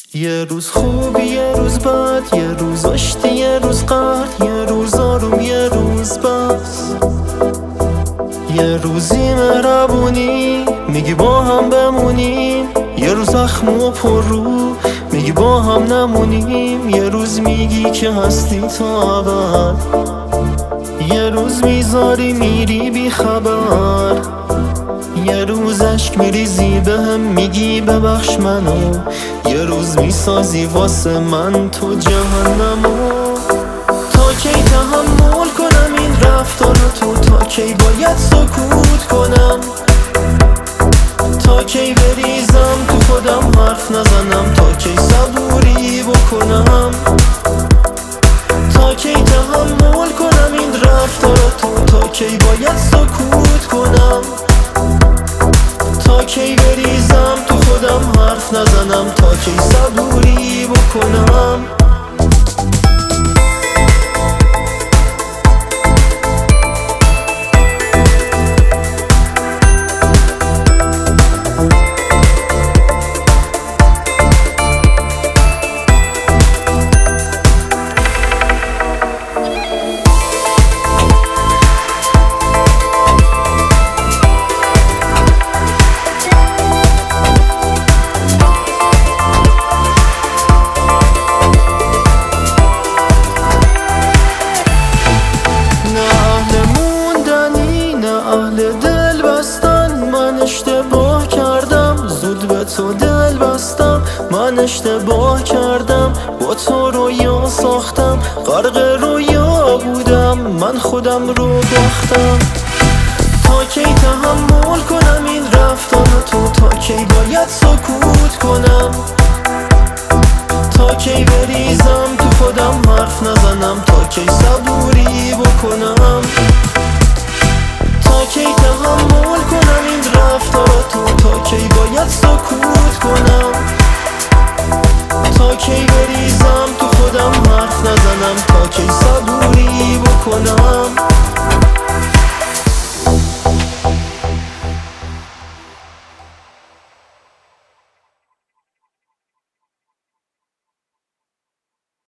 یه روز خوب یه روز بد، یه روز آشتی یه روز قهر، یه روز آروم یه روز بس. یه روزی مهربونی میگی با هم بمونیم، یه روز زخم و پر رو میگی با هم نمونیم. یه روز میگی که هستی تا ابد، یه روز میذاری میری بی خبر. یه روز عشق میریزی بهم میگی ببخش منو، یه روز میسازی واسه من تو جهنمو. تا کی تحمل کنم این رفتار تو؟ تا کی باید سکوت کنم؟ تا کی بریزم تو خودم حرف نزنم؟ تا کی صبوری بکنم؟ تا کی تحمل کنم این رفتار تو؟ تا کی باید سکوت کنم؟ تا کی بریزم تو خودم حرف نزنم؟ تا کی صبوری بکنم؟ دل بستن من اشتباه کردم، زود به تو دل بستم من اشتباه کردم. با تو رویا ساختم غرق رویا بودم، من خودم رو باختم. تا کی تحمل کنم این رفتار تو؟ تا کی باید سکوت کنم؟ تا کی بریزم تو خودم حرف نزنم؟ تا کی صبوری بکنم؟ تا کی تحمل کنم این رفتاراتو؟ تا کی باید سکوت کنم؟ تا کی بریزم تو خودم حرف نزنم؟ تا کی صبوری بکنم؟